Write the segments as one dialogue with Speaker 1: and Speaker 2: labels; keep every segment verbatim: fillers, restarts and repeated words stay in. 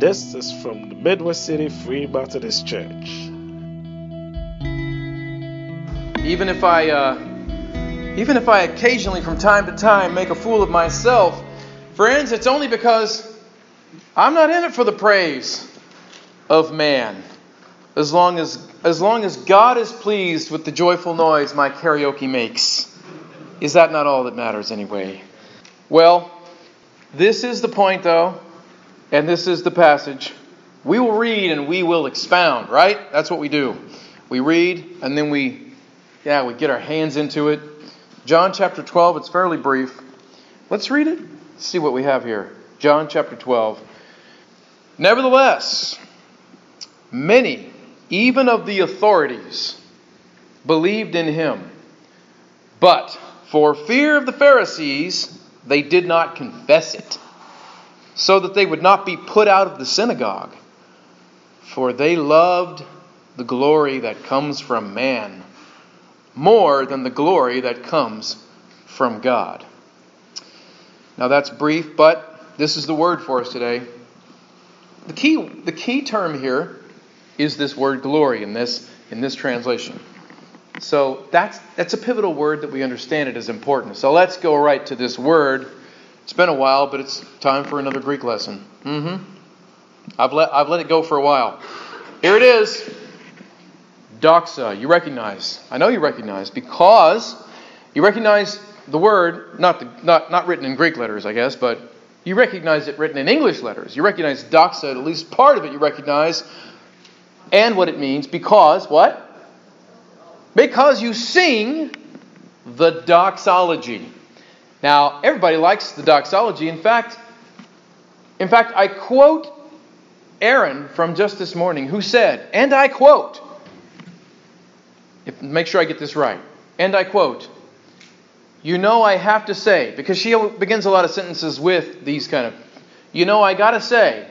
Speaker 1: This is from the Midwest City Free Methodist Church.
Speaker 2: Even if I, uh, even if I occasionally from time to time make a fool of myself, friends, it's only because I'm not in it for the praise of man. As long as, as long as God is pleased with the joyful noise my karaoke makes. Is that not all that matters anyway? Well, this is the point though, and this is the passage. We will read and we will expound, right? That's what we do. We read and then we, yeah, we get our hands into it. John chapter twelve, it's fairly brief. Let's read it. Let's see what we have here. John chapter twelve. Nevertheless, many, even of the authorities, believed in him. But for fear of the Pharisees, they did not confess it, so that they would not be put out of the synagogue. For they loved the glory that comes from man more than the glory that comes from God. Now that's brief, but this is the word for us today. The key, the key term here is this word glory in this in this translation. So that's that's a pivotal word that we understand it as important. So let's go right to this word. It's been a while, but it's time for another Greek lesson. Mm-hmm. I've let I've let it go for a while. Here it is. Doxa. You recognize. I know you recognize because you recognize the word, not the not not written in Greek letters, I guess, but you recognize it written in English letters. You recognize doxa, at least part of it you recognize, and what it means because what? Because you sing the doxology. Now, everybody likes the doxology. In fact, in fact, I quote Aaron from just this morning, who said, and I quote, if, make sure I get this right, and I quote, you know I have to say, because she begins a lot of sentences with these kind of, you know I gotta say,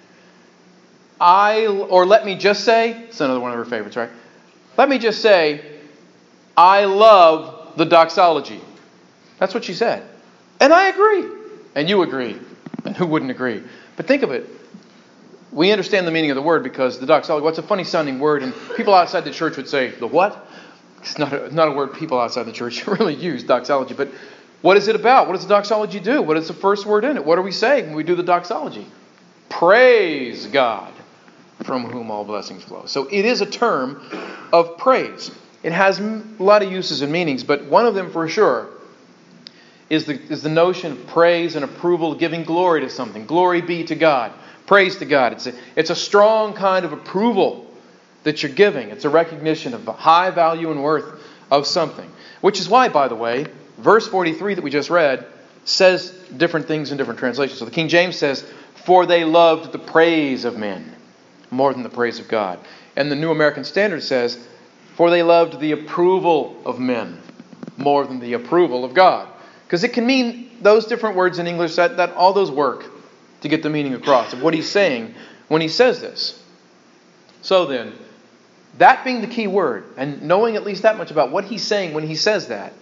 Speaker 2: I, or let me just say, it's another one of her favorites, right? Let me just say, I love the doxology. That's what she said. And I agree. And you agree. And who wouldn't agree? But think of it. We understand the meaning of the word because the doxology, what's a funny sounding word? And people outside the church would say, the what? It's not a, not a word people outside the church really use, doxology. But what is it about? What does the doxology do? What is the first word in it? What are we saying when we do the doxology? Praise God, from whom all blessings flow. So it is a term of praise. It has a lot of uses and meanings, but one of them for sure is the, is the notion of praise and approval, giving glory to something. Glory be to God. Praise to God. It's a, it's a strong kind of approval that you're giving. It's a recognition of the high value and worth of something. Which is why, by the way, verse forty-three that we just read says different things in different translations. So the King James says, for they loved the praise of men more than the praise of God. And the New American Standard says, for they loved the approval of men more than the approval of God. Because it can mean those different words in English, that, that all those work to get the meaning across of what he's saying when he says this. So then, that being the key word, and knowing at least that much about what he's saying when he says that,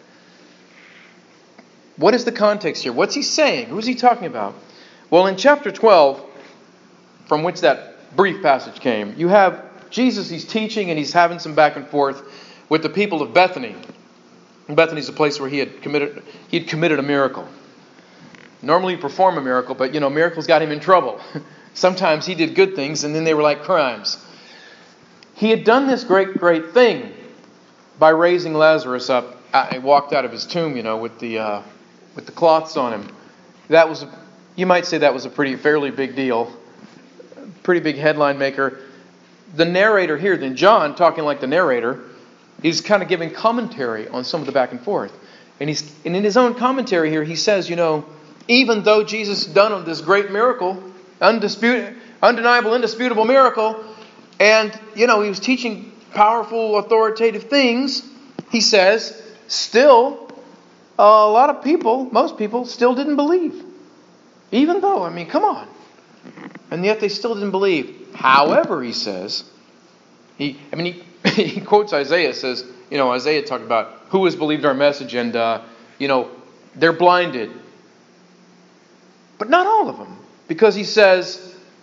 Speaker 2: what is the context here? What's he saying? Who's he talking about? Well, in chapter twelve, from which that brief passage came, you have Jesus, he's teaching and he's having some back and forth with the people of Bethany. And Bethany's a place where he had committed he had committed a miracle. Normally you perform a miracle, but you know, miracles got him in trouble. Sometimes he did good things and then they were like crimes. He had done this great, great thing by raising Lazarus up. He walked out of his tomb, you know, with the uh, with the cloths on him. That was, you might say that was a pretty fairly big deal. Pretty big headline maker. The narrator here, then John, talking like the narrator, he's kind of giving commentary on some of the back and forth. And he's and in his own commentary here, he says, you know, even though Jesus done this great miracle, undisputed, undeniable, indisputable miracle, and, you know, he was teaching powerful, authoritative things, he says, still, a lot of people, most people, still didn't believe. Even though, I mean, come on. And yet they still didn't believe. However, he says, he, I mean, he, he quotes Isaiah, says, you know, Isaiah talked about who has believed our message and, uh, you know, they're blinded. But not all of them. Because he says,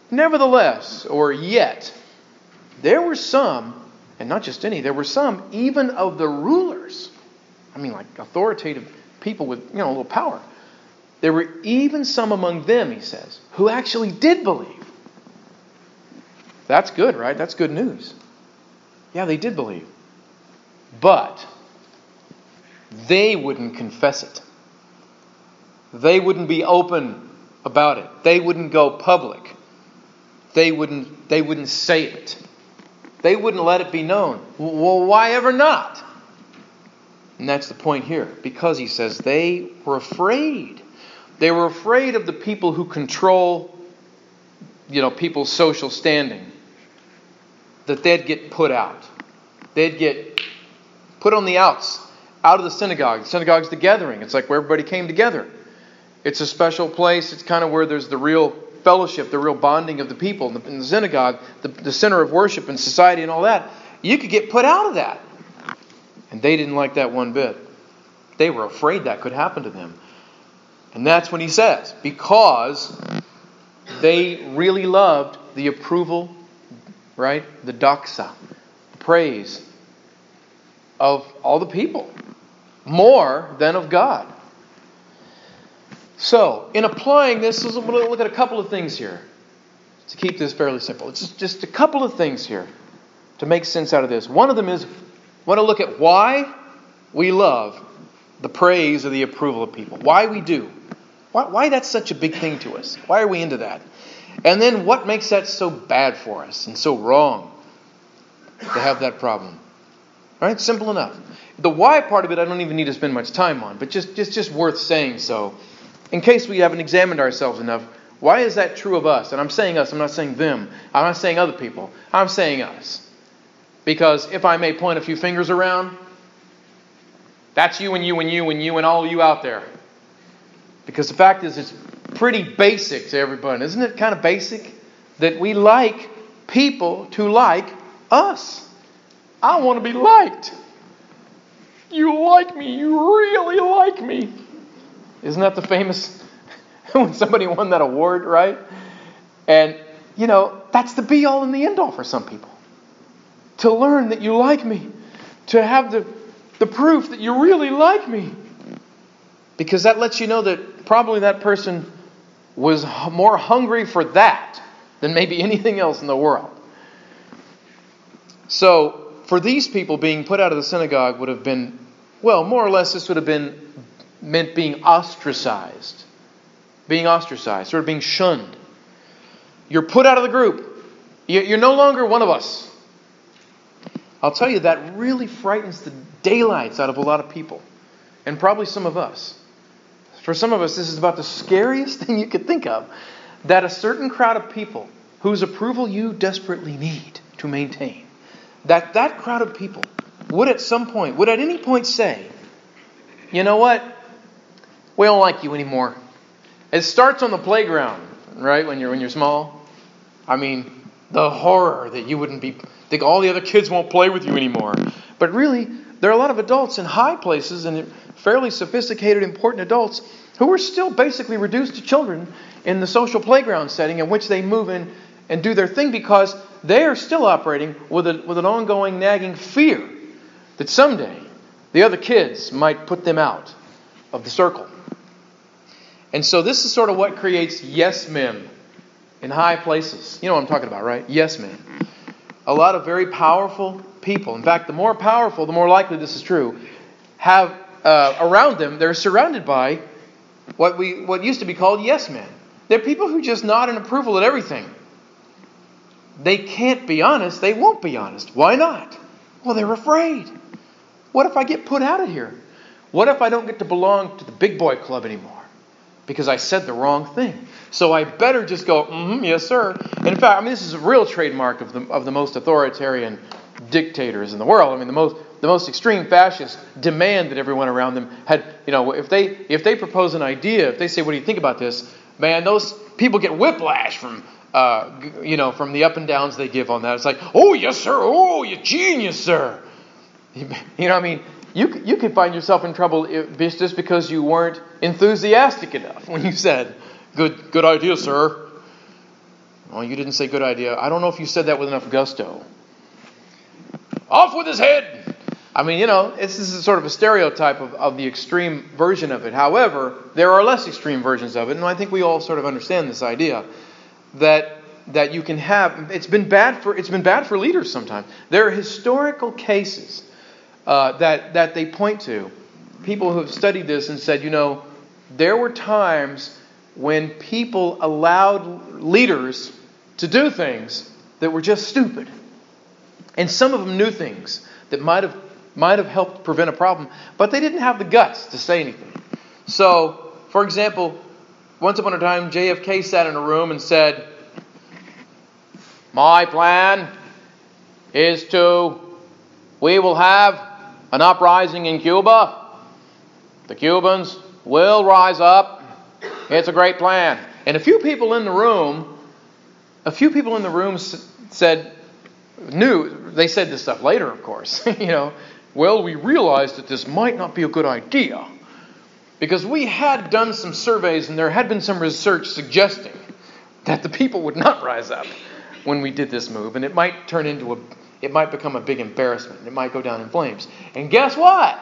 Speaker 2: Nevertheless, or yet, there were some, and not just any, there were some even of the rulers. I mean, like authoritative people with, you know, a little power. There were even some among them, he says, who actually did believe. That's good, right? That's good news. Yeah, they did believe. But they wouldn't confess it. They wouldn't be open about it. They wouldn't go public. They wouldn't, they wouldn't say it. They wouldn't let it be known. Well, why ever not? And that's the point here. Because he says they were afraid. They were afraid of the people who control, you know, people's social standing. That they'd get put out. They'd get put on the outs. Out of the synagogue. The synagogue's the gathering. It's like where everybody came together. It's a special place. It's kind of where there's the real fellowship, the real bonding of the people. In the, in the synagogue, the, the center of worship and society and all that. You could get put out of that. And they didn't like that one bit. They were afraid that could happen to them. And that's when he says, because they really loved the approval, right? The doxa, the praise of all the people, more than of God. So, in applying this, we're going to look at a couple of things here to keep this fairly simple. It's just, just a couple of things here to make sense out of this. One of them is, I want to look at why we love the praise or the approval of people. Why we do. Why, why that's such a big thing to us. Why are we into that? And then what makes that so bad for us and so wrong to have that problem. All right, simple enough. The why part of it I don't even need to spend much time on, but just, just, just worth saying so. In case we haven't examined ourselves enough, why is that true of us? And I'm saying us, I'm not saying them. I'm not saying other people. I'm saying us. Because if I may point a few fingers around, that's you and you and you and you and all you out there. Because the fact is, it's pretty basic to everybody. Isn't it kind of basic that we like people to like us? I want to be liked. You like me. You really like me. Isn't that the famous when somebody won that award, right? And, you know, that's the be-all and the end-all for some people. To learn that you like me. To have the, the proof that you really like me. Because that lets you know that probably that person was more hungry for that than maybe anything else in the world. So, for these people, being put out of the synagogue would have been, well, more or less this would have been meant being ostracized. Being ostracized, sort of being shunned. You're put out of the group. You're no longer one of us. I'll tell you, that really frightens the daylights out of a lot of people. And probably some of us. For some of us, this is about the scariest thing you could think of. That a certain crowd of people whose approval you desperately need to maintain, that that crowd of people would at some point, would at any point say, you know what? We don't like you anymore. It starts on the playground, right? When you're when you're small. I mean, the horror that you wouldn't be, think all the other kids won't play with you anymore. But really, there are a lot of adults in high places and fairly sophisticated, important adults who are still basically reduced to children in the social playground setting in which they move in and do their thing because they are still operating with a, with an ongoing nagging fear that someday the other kids might put them out of the circle. And so this is sort of what creates yes men in high places. You know what I'm talking about, right? Yes men. A lot of very powerful people. In fact, the more powerful, the more likely this is true, have uh, around them, they're surrounded by what we what used to be called yes men. They're people who just nod in approval at everything. They can't be honest. They won't be honest. Why not? Well, they're afraid. What if I get put out of here? What if I don't get to belong to the big boy club anymore? Because I said the wrong thing. So I better just go, mm-hmm, yes, sir. And in fact, I mean, this is a real trademark of the of the most authoritarian dictators in the world. I mean, the most the most extreme fascists demand that everyone around them had, you know, if they if they propose an idea, if they say, what do you think about this? Man, those people get whiplash from, uh, you know, from the up and downs they give on that. It's like, oh, yes, sir. Oh, you genius, sir. You know, I mean, you you could find yourself in trouble if, just because you weren't enthusiastic enough when you said, good good idea, sir. Oh, you didn't say good idea. I don't know if you said that with enough gusto. Off with his head! I mean, you know, it's, this is sort of a stereotype of, of the extreme version of it. However, there are less extreme versions of it, and I think we all sort of understand this idea that that you can have. It's been bad for it's been bad for leaders sometimes. There are historical cases uh, that that they point to. People who have studied this and said, you know, there were times when people allowed leaders to do things that were just stupid, and some of them knew things that might have might have helped prevent a problem, but they didn't have the guts to say anything. So, for example, once upon a time, J F K sat in a room and said, "My plan is to, we will have an uprising in Cuba. The Cubans will rise up. It's a great plan." And a few people in the room, a few people in the room said, knew, they said this stuff later, of course, you know, well, we realized that this might not be a good idea because we had done some surveys and there had been some research suggesting that the people would not rise up when we did this move, and it might turn into a, it might become a big embarrassment. It might go down in flames. And guess what?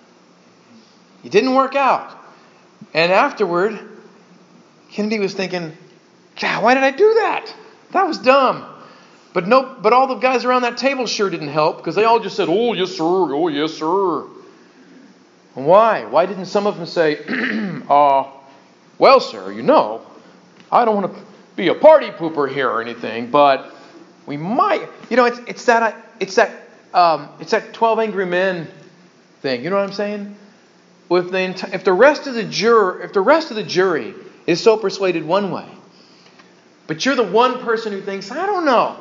Speaker 2: It didn't work out. And afterward, Kennedy was thinking, God, why did I do that? That was dumb. But no, but all the guys around that table sure didn't help because they all just said, "Oh, yes, sir. Oh, yes, sir." And why? Why didn't some of them say, uh, well, sir, you know, I don't want to be a party pooper here or anything, but we might, you know, it's it's that it's that um, it's that twelve Angry Men thing. You know what I'm saying? If the if the rest of the juror, if the rest of the jury is so persuaded one way, but you're the one person who thinks, I don't know,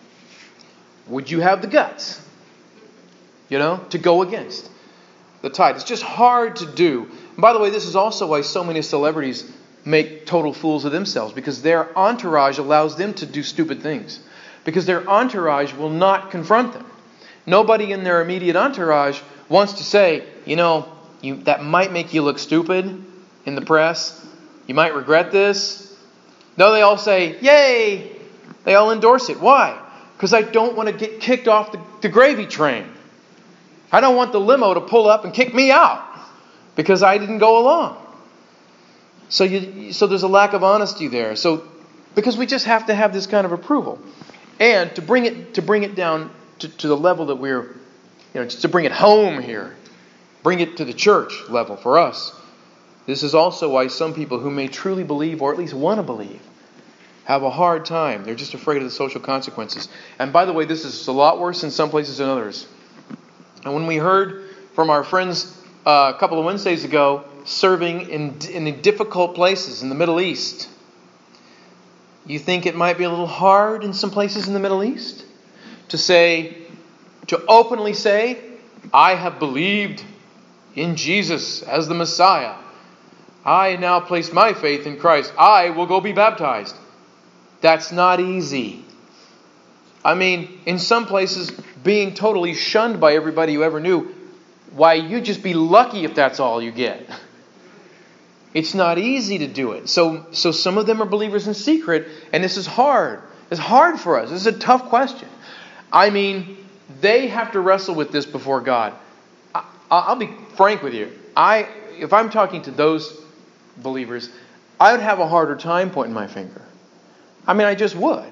Speaker 2: would you have the guts, you know, to go against the tide? It's just hard to do. And by the way, this is also why so many celebrities make total fools of themselves, because their entourage allows them to do stupid things. Because their entourage will not confront them. Nobody in their immediate entourage wants to say, you know, you, that might make you look stupid in the press. You might regret this. No, they all say, yay! They all endorse it. Why? Because I don't want to get kicked off the, the gravy train. I don't want the limo to pull up and kick me out because I didn't go along. So you, so there's a lack of honesty there. So because we just have to have this kind of approval, and to bring it to bring it down to, to the level that we're, you know, just to bring it home here, bring it to the church level for us. This is also why some people who may truly believe, or at least want to believe, have a hard time. They're just afraid of the social consequences. And by the way, this is a lot worse in some places than others. And when we heard from our friends uh, a couple of Wednesdays ago, serving in in the difficult places in the Middle East, you think it might be a little hard in some places in the Middle East to say, to openly say, I have believed in Jesus as the Messiah. I now place my faith in Christ. I will go be baptized. That's not easy. I mean, in some places, being totally shunned by everybody you ever knew, why, you'd just be lucky if that's all you get. It's not easy to do it. So, so some of them are believers in secret, and this is hard. It's hard for us. This is a tough question. I mean, they have to wrestle with this before God. I, I'll be frank with you. I, if I'm talking to those believers, I would have a harder time pointing my finger. I mean, I just would.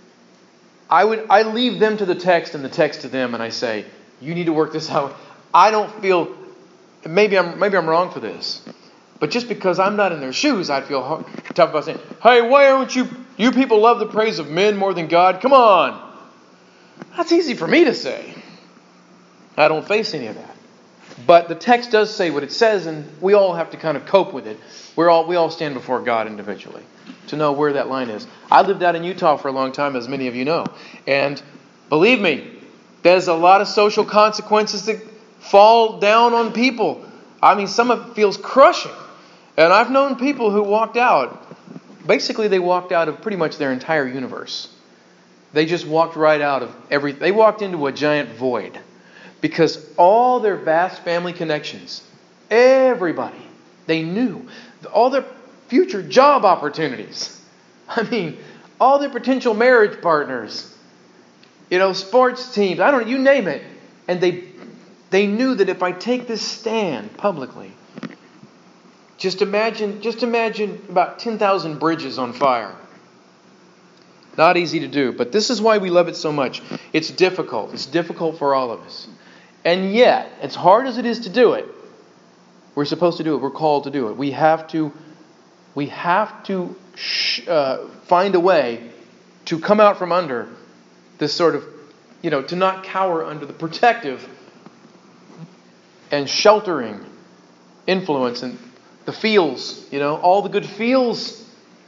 Speaker 2: I would. I leave them to the text and the text to them, and I say, "You need to work this out." I don't feel. Maybe I'm. Maybe I'm wrong for this, but just because I'm not in their shoes, I'd feel hard, tough about saying, "Hey, why aren't you? You people love the praise of men more than God. Come on." That's easy for me to say. I don't face any of that. But the text does say what it says, and we all have to kind of cope with it. We're all we all stand before God individually to know where that line is. I lived out in Utah for a long time, as many of you know. And believe me, there's a lot of social consequences that fall down on people. I mean, some of it feels crushing. And I've known people who walked out. Basically, they walked out of pretty much their entire universe. They just walked right out of everything. They walked into a giant void. Because all their vast family connections, everybody, they knew all their future job opportunities. I mean, all their potential marriage partners, you know, sports teams, I don't know, you name it. And they they knew that if I take this stand publicly, just imagine, just imagine about ten thousand bridges on fire. Not easy to do, but this is why we love it so much. It's difficult. It's difficult for all of us. And yet, as hard as it is to do it, we're supposed to do it. We're called to do it. We have to, we have to sh- uh, find a way to come out from under this sort of, you know, to not cower under the protective and sheltering influence and the feels, you know, all the good feels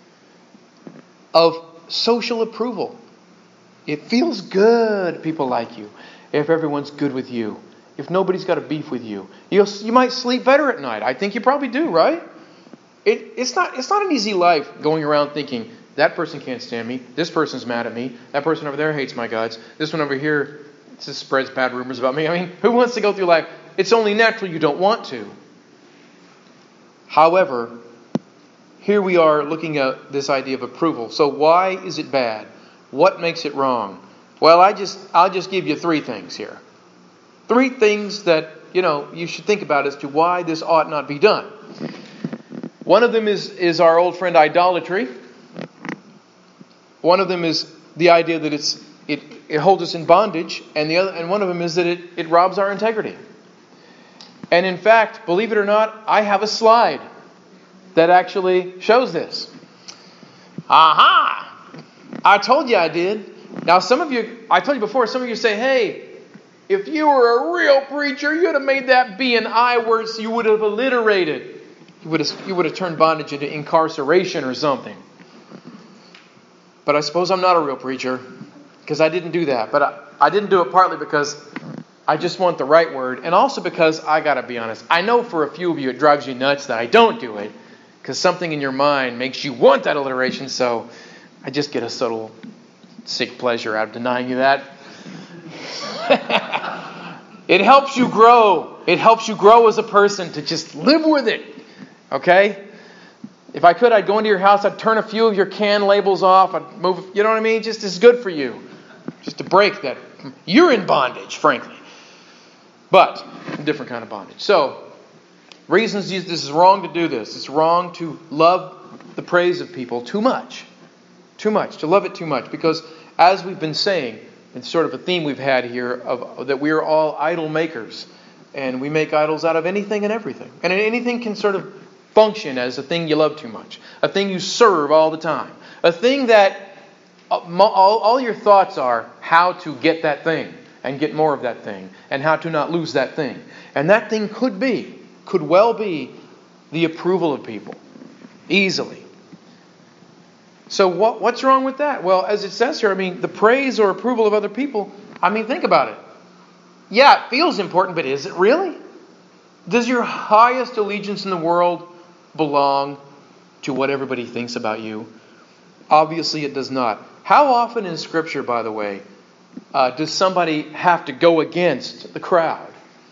Speaker 2: of social approval. It feels good, people like you, if everyone's good with you, if nobody's got a beef with you. You'll, you might sleep better at night. I think you probably do, right? It, it's not it's not an easy life going around thinking, that person can't stand me, this person's mad at me, that person over there hates my guts, this one over here just spreads bad rumors about me. I mean, who wants to go through life? It's only natural you don't want to. However, here we are looking at this idea of approval. So why is it bad? What makes it wrong? Well, I just I'll just give you three things here. Three things that, you know, you should think about as to why this ought not be done. One of them is, is our old friend idolatry. One of them is the idea that it's it, it holds us in bondage, and the other and one of them is that it, it robs our integrity. And in fact, believe it or not, I have a slide that actually shows this. Aha! I told you I did. Now some of you, I told you before, some of you say, hey, if you were a real preacher, you'd have made that B and I words, you would have alliterated. You would have, you would have turned bondage into incarceration or something. But I suppose I'm not a real preacher because I didn't do that. But I, I didn't do it partly because I just want the right word, and also because, I got to be honest, I know for a few of you it drives you nuts that I don't do it because something in your mind makes you want that alliteration, so I just get a subtle sick pleasure out of denying you that. It helps you grow. It helps you grow as a person to just live with it. Okay? If I could, I'd go into your house, I'd turn a few of your can labels off, I'd move, you know what I mean? Just as good for you. Just to break that. You're in bondage, frankly. But, a different kind of bondage. So, reasons this is wrong to do this. It's wrong to love the praise of people too much. Too much. To love it too much. Because, as we've been saying, it's sort of a theme we've had here of that we are all idol makers. And we make idols out of anything and everything. And anything can sort of function as a thing you love too much. A thing you serve all the time. A thing that all, all your thoughts are how to get that thing. And get more of that thing. And how to not lose that thing. And that thing could be, could well be, the approval of people. Easily. So what, what's wrong with that? Well, as it says here, I mean, the praise or approval of other people, I mean, think about it. Yeah, it feels important, but is it really? Does your highest allegiance in the world belong to what everybody thinks about you? Obviously it does not. How often in Scripture, by the way, uh, does somebody have to go against the crowd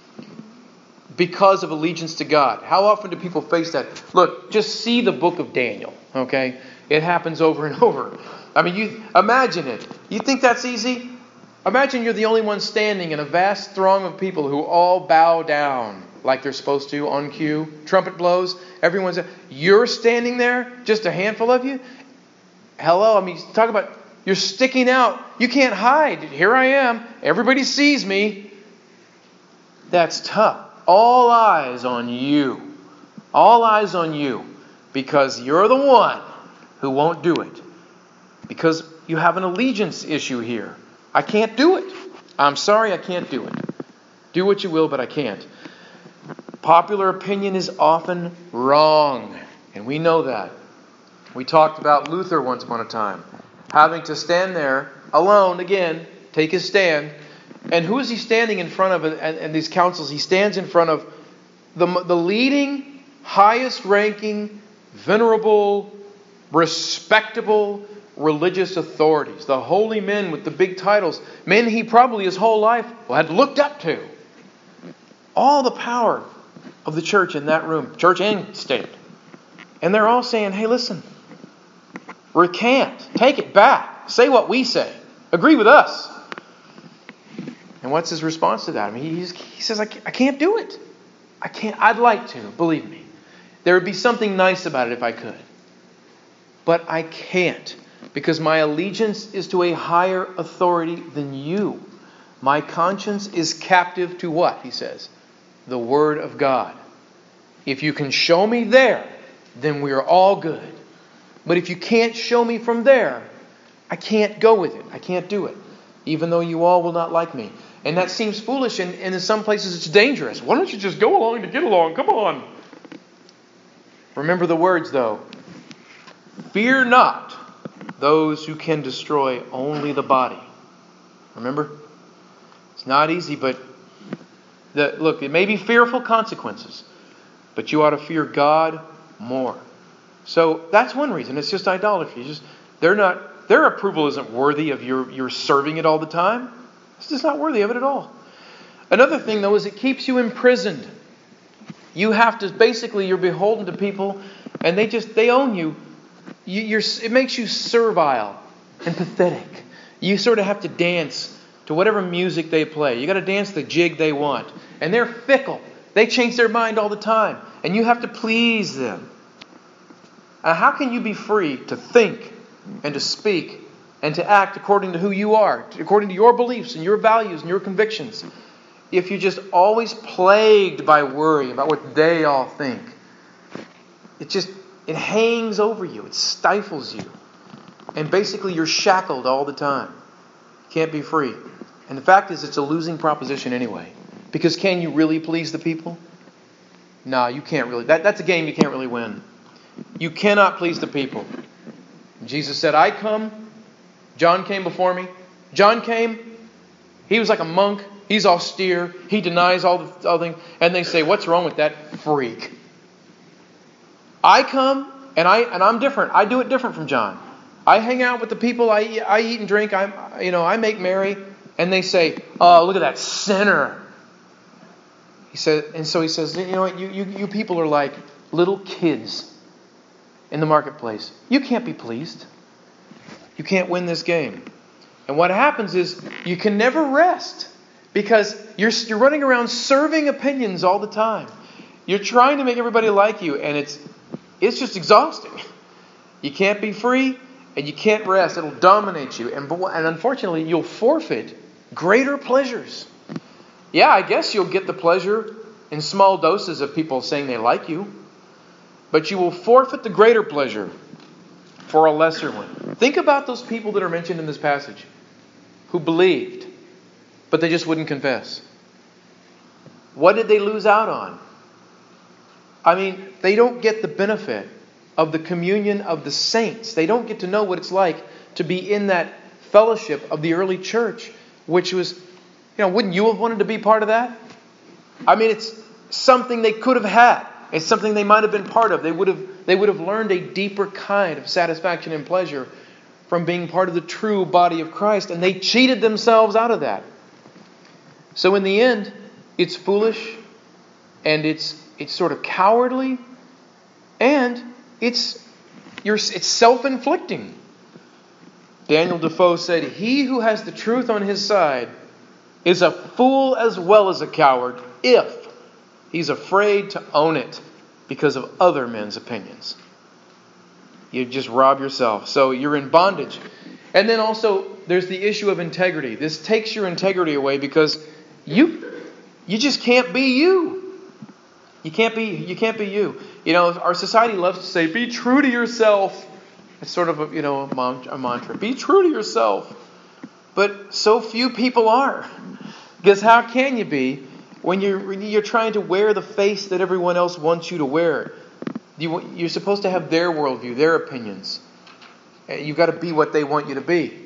Speaker 2: because of allegiance to God? How often do people face that? Look, just see the book of Daniel, okay? It happens over and over. I mean, you imagine it. You think that's easy? Imagine you're the only one standing in a vast throng of people who all bow down like they're supposed to on cue. Trumpet blows. Everyone's... You're standing there, just a handful of you? Hello, I mean, talk about... You're sticking out. You can't hide. Here I am. Everybody sees me. That's tough. All eyes on you. All eyes on you. Because you're the one who won't do it. Because you have an allegiance issue here. I can't do it. I'm sorry, I can't do it. Do what you will, but I can't. Popular opinion is often wrong. And we know that. We talked about Luther once upon a time. Having to stand there alone, again, take his stand. And who is he standing in front of in, in these councils? He stands in front of the, the leading, highest ranking, venerable, respectable religious authorities. The holy men with the big titles. Men he probably his whole life had looked up to. All the power of the church in that room. Church and state. And they're all saying, hey, listen. Recant. Take it back. Say what we say. Agree with us. And what's his response to that? I mean, he's, he says, I can't, I can't do it. I can't. I'd like to, believe me. There would be something nice about it if I could. But I can't, because my allegiance is to a higher authority than you. My conscience is captive to what? He says, the Word of God. If you can show me there, then we are all good. But if you can't show me from there, I can't go with it. I can't do it. Even though you all will not like me. And that seems foolish, and, and in some places it's dangerous. Why don't you just go along to get along? Come on. Remember the words, though. Fear not those who can destroy only the body. Remember? It's not easy, but the, look, it may be fearful consequences, but you ought to fear God more. So that's one reason. It's just idolatry. It's just they're not their approval isn't worthy of your, your serving it all the time. It's just not worthy of it at all. Another thing, though, is it keeps you imprisoned. You have to, basically, you're beholden to people, and they just, they own you. you you're, it makes you servile and pathetic. You sort of have to dance to whatever music they play. You got to dance the jig they want. And they're fickle. They change their mind all the time. And you have to please them. Uh, how can you be free to think and to speak and to act according to who you are, according to your beliefs and your values and your convictions, if you're just always plagued by worry about what they all think? It just, it hangs over you. It stifles you. And basically you're shackled all the time. You can't be free. And the fact is, it's a losing proposition anyway. Because can you really please the people? No, you can't really. That, that's a game you can't really win. You cannot please the people. Jesus said, I come. John came before me. John came. He was like a monk. He's austere. He denies all the other things. And they say, what's wrong with that freak? I come, and, I, and I'm different. I do it different from John. I hang out with the people. I, I eat and drink. I, you know, I make merry. And they say, oh, look at that sinner. He said, and so he says, you know what, you, you, you people are like little kids in the marketplace. You can't be pleased. You can't win this game. And what happens is you can never rest because you're, you're running around serving opinions all the time. You're trying to make everybody like you, and it's it's just exhausting. You can't be free, and you can't rest. It'll dominate you. And, and unfortunately, you'll forfeit greater pleasures. Yeah, I guess you'll get the pleasure in small doses of people saying they like you. But you will forfeit the greater pleasure for a lesser one. Think about those people that are mentioned in this passage who believed, but they just wouldn't confess. What did they lose out on? I mean, they don't get the benefit of the communion of the saints. They don't get to know what it's like to be in that fellowship of the early church, which was, you know, wouldn't you have wanted to be part of that? I mean, it's something they could have had. It's something they might have been part of. They would have, they would have learned a deeper kind of satisfaction and pleasure from being part of the true body of Christ, and they cheated themselves out of that. So in the end, it's foolish, and it's it's sort of cowardly, and it's you're, it's self-inflicting. Daniel Defoe said, "He who has the truth on his side is a fool as well as a coward if he's afraid to own it because of other men's opinions." You just rob yourself. So you're in bondage. And then also there's the issue of integrity. This takes your integrity away because you you just can't be you. You can't be you can't be you. You know, our society loves to say, "Be true to yourself." It's sort of a, you know, a mantra. Be true to yourself. But so few people are. Because how can you be when you're when you're trying to wear the face that everyone else wants you to wear? You, you're supposed to have their worldview, their opinions. You've got to be what they want you to be.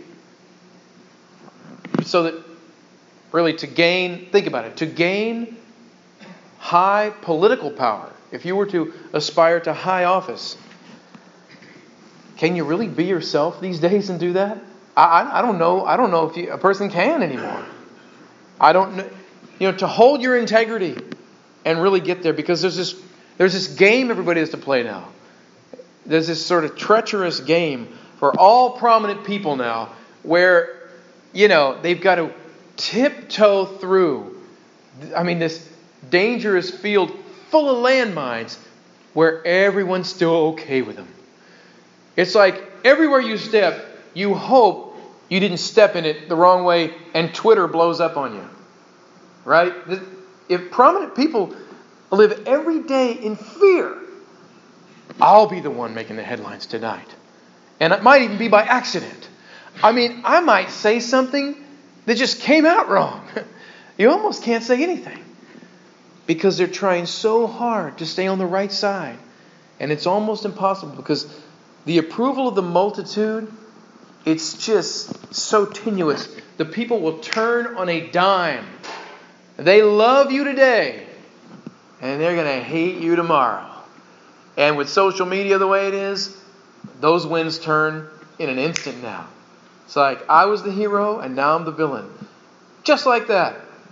Speaker 2: So that, really, to gain, think about it, to gain high political power, if you were to aspire to high office, can you really be yourself these days and do that? I, I, I don't know. I don't know if you, a person can anymore. I don't know. You know, to hold your integrity and really get there, because there's this There's this game everybody has to play now. There's this sort of treacherous game for all prominent people now where, you know, they've got to tiptoe through, I mean, this dangerous field full of landmines where everyone's still okay with them. It's like everywhere you step, you hope you didn't step in it the wrong way and Twitter blows up on you. Right? If prominent people live every day in fear, I'll be the one making the headlines tonight. And it might even be by accident. I mean, I might say something that just came out wrong. You almost can't say anything. Because they're trying so hard to stay on the right side. And it's almost impossible because the approval of the multitude, it's just so tenuous. The people will turn on a dime. They love you today. And they're going to hate you tomorrow. And with social media the way it is, those winds turn in an instant now. It's like, I was the hero and now I'm the villain. Just like that.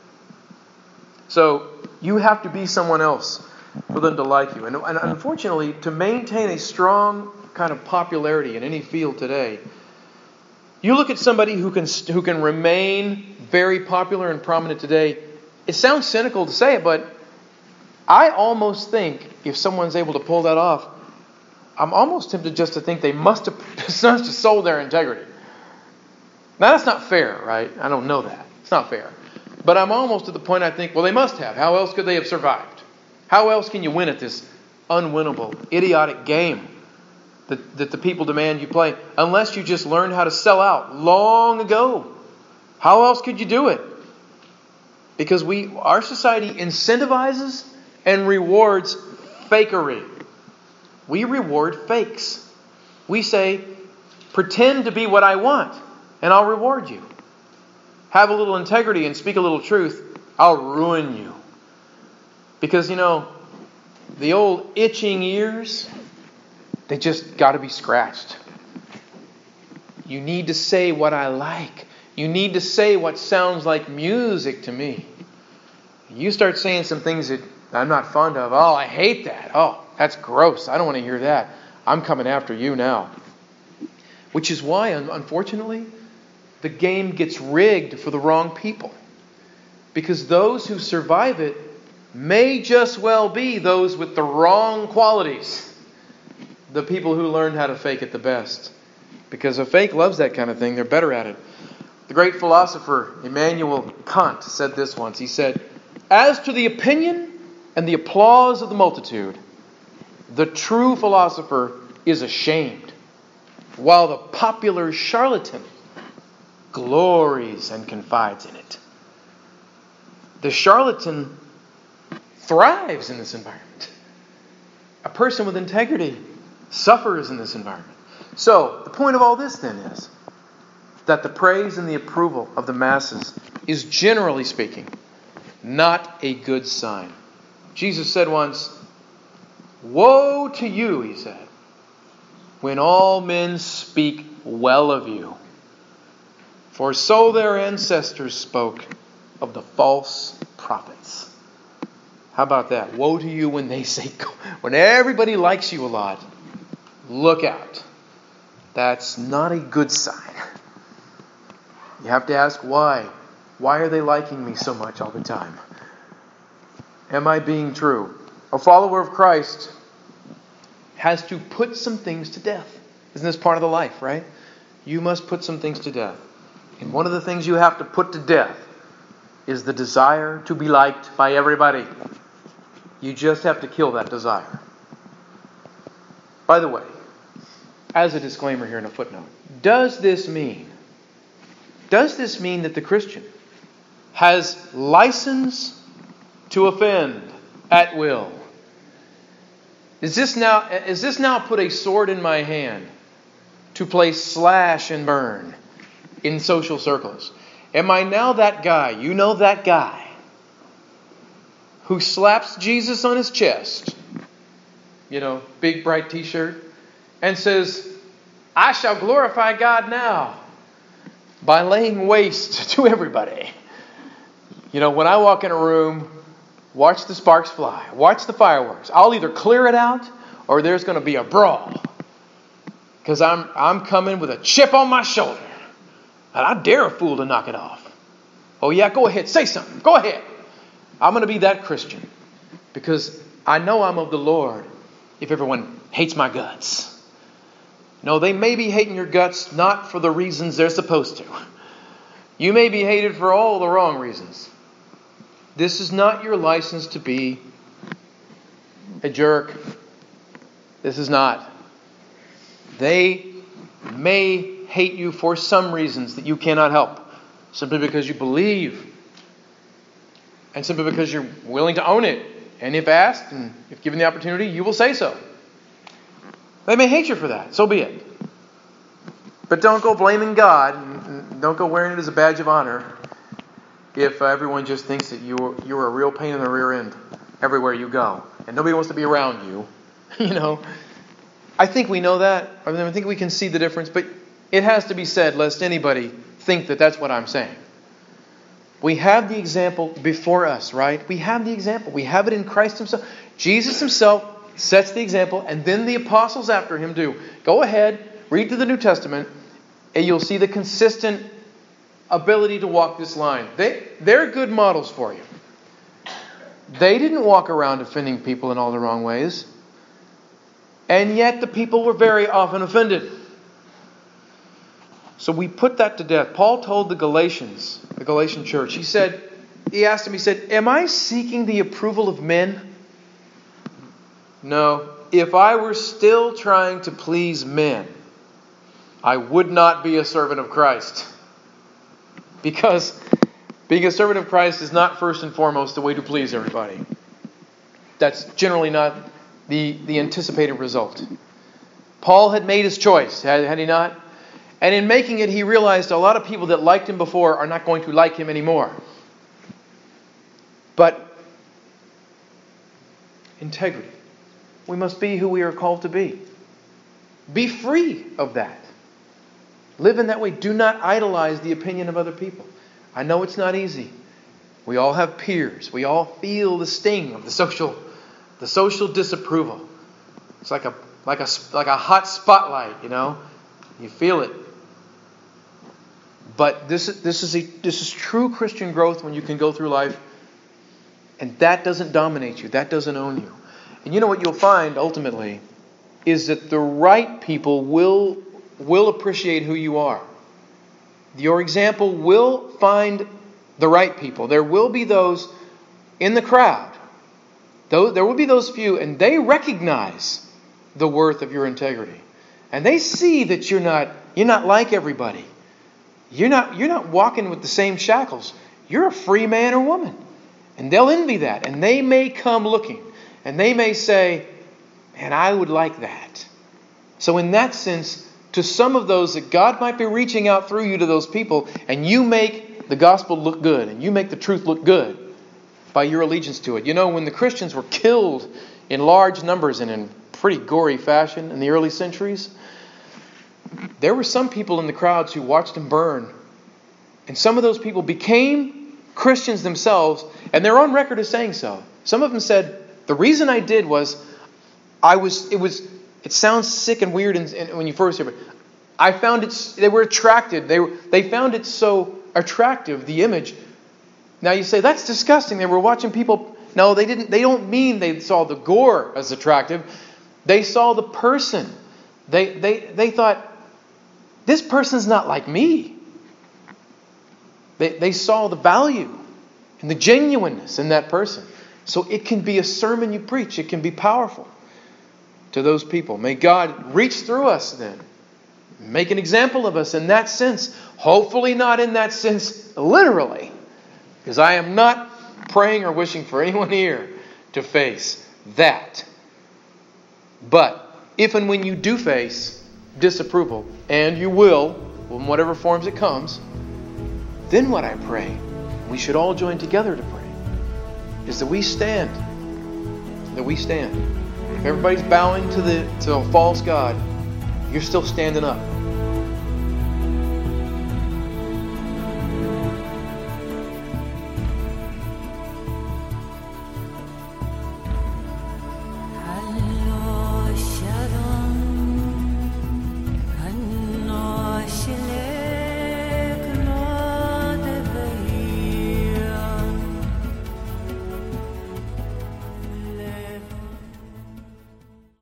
Speaker 2: So, you have to be someone else for them to like you. And, and unfortunately, to maintain a strong kind of popularity in any field today, you look at somebody who can who can remain very popular and prominent today. It sounds cynical to say it, but I almost think if someone's able to pull that off, I'm almost tempted just to think they must have, must have sold their integrity. Now, that's not fair, right? I don't know that. It's not fair. But I'm almost at the point I think, well, they must have. How else could they have survived? How else can you win at this unwinnable, idiotic game that, that the people demand you play? Unless you just learned how to sell out long ago. How else could you do it? Because we, our society incentivizes and rewards fakery. We reward fakes. We say, pretend to be what I want, and I'll reward you. Have a little integrity and speak a little truth, I'll ruin you. Because, you know, the old itching ears, they just got to be scratched. You need to say what I like. You need to say what sounds like music to me. You start saying some things that I'm not fond of. Oh, I hate that. Oh, that's gross. I don't want to hear that. I'm coming after you now. Which is why, unfortunately, the game gets rigged for the wrong people. Because those who survive it may just well be those with the wrong qualities. The people who learned how to fake it the best. Because a fake loves that kind of thing. They're better at it. The great philosopher Immanuel Kant said this once. He said, "As to the opinion and the applause of the multitude, the true philosopher is ashamed, while the popular charlatan glories and confides in it." The charlatan thrives in this environment. A person with integrity suffers in this environment. So, the point of all this then is that the praise and the approval of the masses is, generally speaking, not a good sign. Jesus said once, "Woe to you," he said, "when all men speak well of you. For so their ancestors spoke of the false prophets." How about that? Woe to you when they say, when everybody likes you a lot. Look out. That's not a good sign. You have to ask why. Why are they liking me so much all the time? Am I being true? A follower of Christ has to put some things to death. Isn't this part of the life, right? You must put some things to death. And one of the things you have to put to death is the desire to be liked by everybody. You just have to kill that desire. By the way, as a disclaimer here in a footnote, does this mean, does this mean that the Christian has license to offend at will? Is this now, is this now put a sword in my hand to play slash and burn in social circles? Am I now that guy, you know that guy, who slaps Jesus on his chest, you know, big bright t-shirt, and says, "I shall glorify God now by laying waste to everybody"? You know, when I walk in a room, watch the sparks fly, watch the fireworks. I'll either clear it out or there's going to be a brawl. Because I'm, I'm coming with a chip on my shoulder. And I dare a fool to knock it off. Oh yeah, go ahead. Say something. Go ahead. I'm going to be that Christian. Because I know I'm of the Lord if everyone hates my guts. No, they may be hating your guts not for the reasons they're supposed to. You may be hated for all the wrong reasons. This is not your license to be a jerk. This is not. They may hate you for some reasons that you cannot help. Simply because you believe. And simply because you're willing to own it. And if asked, and if given the opportunity, you will say so. They may hate you for that. So be it. But don't go blaming God. And don't go wearing it as a badge of honor if uh, everyone just thinks that you're, you're a real pain in the rear end everywhere you go. And nobody wants to be around you. You know. I think we know that. I mean, I think we can see the difference. But it has to be said lest anybody think that that's what I'm saying. We have the example before us, right? We have the example. We have it in Christ Himself. Jesus Himself sets the example, and then the apostles after Him do. Go ahead, read through the New Testament, and you'll see the consistent ability to walk this line. They, they're good models for you. They didn't walk around offending people in all the wrong ways. And yet the people were very often offended. So we put that to death. Paul told the Galatians, the Galatian church, he said, he asked them, he said, am I seeking the approval of men? No. If I were still trying to please men, I would not be a servant of Christ. Because being a servant of Christ is not first and foremost the way to please everybody. That's generally not the, the anticipated result. Paul had made his choice, had, had he not? And in making it, he realized a lot of people that liked him before are not going to like him anymore. But integrity. We must be who we are called to be. Be free of that. Live in that way. Do not idolize the opinion of other people. I know it's not easy. We all have peers. We all feel the sting of the social, the social disapproval. It's like a like a like a hot spotlight, you know. You feel it. But this is this is a, this is true Christian growth when you can go through life, and that doesn't dominate you. That doesn't own you. And you know what you'll find ultimately is that the right people will will appreciate who you are. Your example will find the right people. There will be those in the crowd. Though there will be those few, and they recognize the worth of your integrity. And they see that you're not you're not like everybody. You're not you're not walking with the same shackles. You're a free man or woman. And they'll envy that. And they may come looking. And they may say, man, I would like that. So in that sense, to some of those that God might be reaching out through you to those people, and you make the gospel look good, and you make the truth look good by your allegiance to it. You know, when the Christians were killed in large numbers and in pretty gory fashion in the early centuries, there were some people in the crowds who watched them burn. And some of those people became Christians themselves, and they're on record as saying so. Some of them said, the reason I did was, I was, it was, it sounds sick and weird and, and when you first hear it. I found it, they were attracted. They were, they found it so attractive, the image. Now you say, that's disgusting. They were watching people. No, they didn't. They don't mean they saw the gore as attractive. They saw the person. They, they, they thought, this person's not like me. They, they saw the value and the genuineness in that person. So it can be a sermon you preach. It can be powerful to those people. May God reach through us then. Make an example of us in that sense. Hopefully not in that sense literally. Because I am not praying or wishing for anyone here to face that. But if and when you do face disapproval, and you will, in whatever forms it comes, then what I pray, we should all join together to pray, is that we stand. That we stand. If everybody's bowing to the to a false god, you're still standing up.